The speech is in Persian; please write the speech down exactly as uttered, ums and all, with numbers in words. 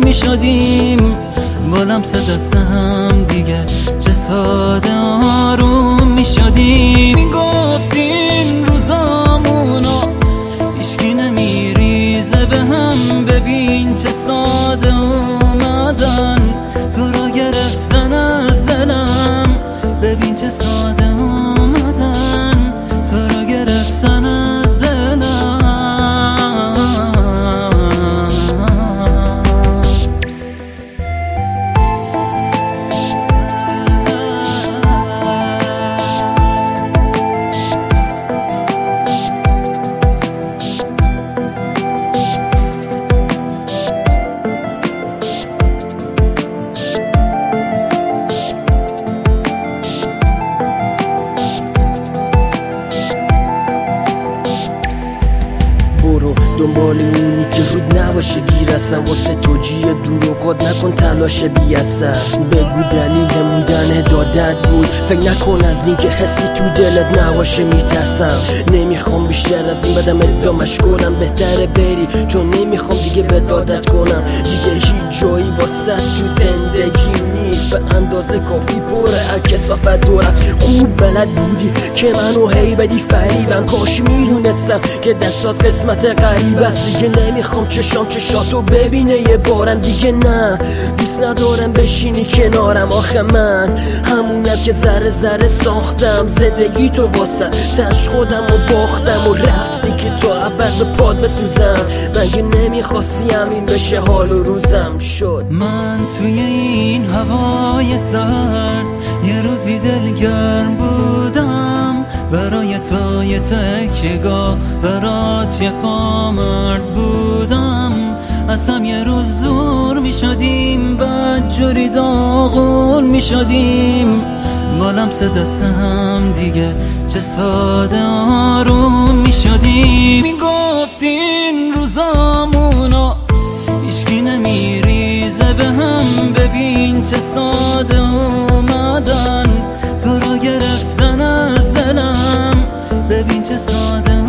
می شدیم، بالم دست هم دیگه چه ساده آروم می شدیم. می گفتیم روزامونو هیچکی نمیریزه به هم، ببین چه ساده اومدن تو رو گرفتن از دلم، ببین چه ساده اومدن تو رو گرفتن از دلم. برو دنبال اونی که رود نباشه گیرسن، واسه توجیه دور و قد نکن تلاش بی اثر. بگو دلیل موندن دادت بود، فکر نکن از این که حسی تو دلت نباشه میترسم. نمیخوام بیشتر از این بدم ادامش کنم، بهتره بری چون نمیخوام دیگه به دادت کنم. دیگه هیچ جایی واسه تو زندگی نیست به اندازه کافی پره از کثافت دورم. خوب بلد بودی که منو هی بدی فریبم، کاش میدونستم که دستات قسمت غریب است. دیگه نمیخوام چشام چشاتو ببینه یه بارم دیگه، نه دوست ندارم بشینی کنارم. آخه من همونم که ذره ذره ساختم زندگی تو واسه تش خودم و باختم و رفتی که تو ابد به پاد بسوزم. مگه نمیخواستی همین بشه حال و روزم شد. من توی این هوای سرد یه روزی دلگرم بودم، برای تو یه تکیه‌گاه برات یه پامرد بودم. از هم یه روز زور می شدیم بعد جوری داغون می شدیم، بالم سه دست هم دیگه چه ساده آروم می شدیم. می گفتین روزامونو هیچکی نمیریزه به هم، ببین چه ساده اومدن تو رو گرفتن از دلم، ببین چه ساده